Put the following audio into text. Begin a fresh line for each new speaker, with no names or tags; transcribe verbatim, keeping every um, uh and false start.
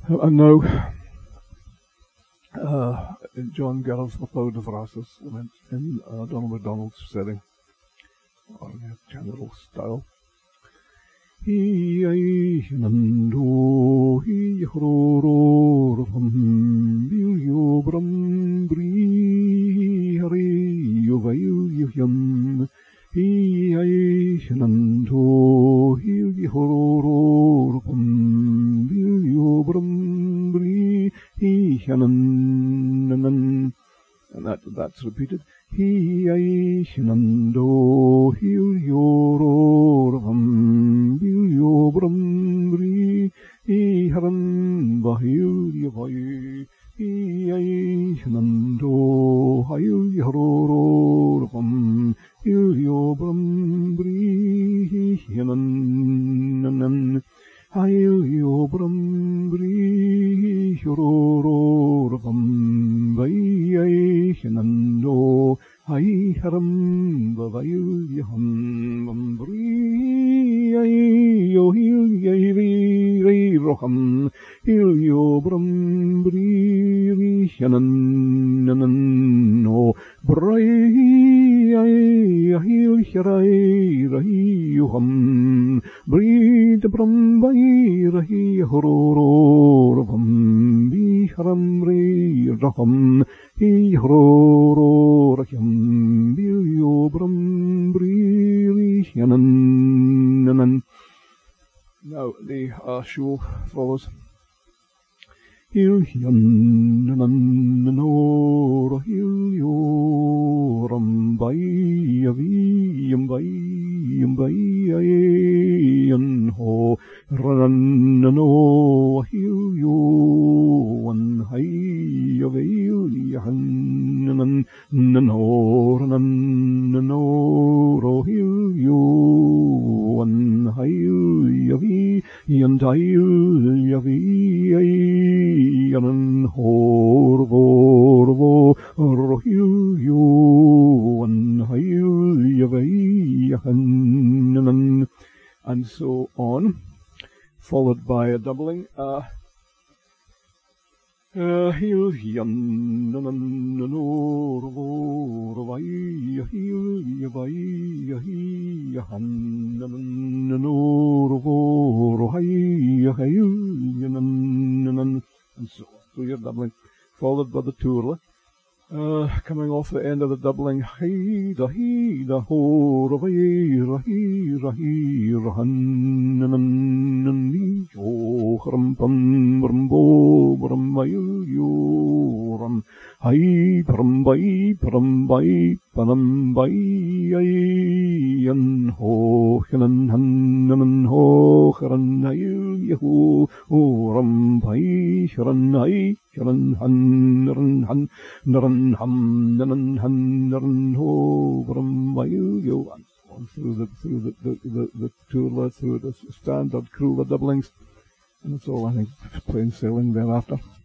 Uh, and now, uh, John Gareth MacLeod of Rassus went in uh, Donald MacDonald's setting, or uh, general style. He I nando he horror from you brum bree hurry you vail you him. He I nando he horror from you brum bree he hanan. And that that's repeated. He I nando he horror from you brum bree he haran bahil you vai. He I nando hail horror from you brum bree he hanan. Hail you brum bree horror from vai nando hai haram vail yaham bree yo hil ye re roham hil yo brum bree hanan no bree hil hirai rahi yoham bree de brum vai rahi horror from bi haram re roham he horror him bil yo brum bree hanan. Now the uh, shul follows. Hil yan nan no hil yo ram bai yavi yam bai yam bai yan ho ran no hil yo wan hai yavi yan nan no ran no ro hil yo wan hai yavi yan dai yavi Yanan hor vor vo rohil yo an hail yavai yahanan, and so on, followed by a doubling. Uh, Hil yan nan no vo vai hil yavai yahi yahan nan no vo hai yahail yanan. And so on. So you're doubling, followed by the turla. Uh, coming off the end of the doubling, hi da hi da ho ravai rahi rahi rahan nan ni yo ram pam rambo rambayil yo ram hi pram bai pram bai panam bai yan ho hanan hanan ho haran ayil yahu ram bai haran ay haran han ran han naran ham naran han naran ho ram bai yo, and so on through the through the the the, the turla, through the standard krula doublings, and it's all, I think, plain sailing thereafter.